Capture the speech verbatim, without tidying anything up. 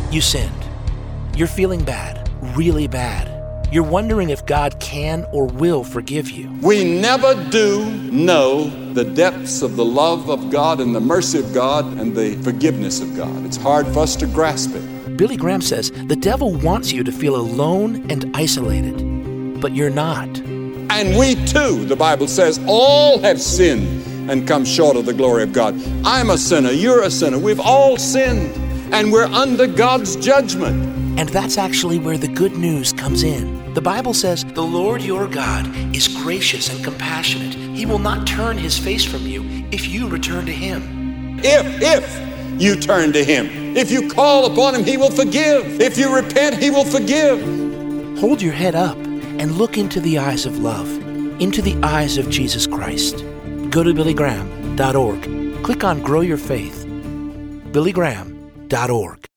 You sinned. You're feeling bad, really bad. You're wondering if God can or will forgive you. We never do know the depths of the love of God and the mercy of God and the forgiveness of God. It's hard for us to grasp it. Billy Graham says the devil wants you to feel alone and isolated, but you're not. And we too, the Bible says, all have sinned and come short of the glory of God. I'm a sinner, you're a sinner. We've all sinned, and we're under God's judgment. And that's actually where the good news comes in. The Bible says, the Lord your God is gracious and compassionate. He will not turn his face from you if you return to him. If, if you turn to him. If you call upon him, he will forgive. If you repent, he will forgive. Hold your head up and look into the eyes of love, into the eyes of Jesus Christ. Go to billy graham dot org. Click on Grow Your Faith. billy graham dot org.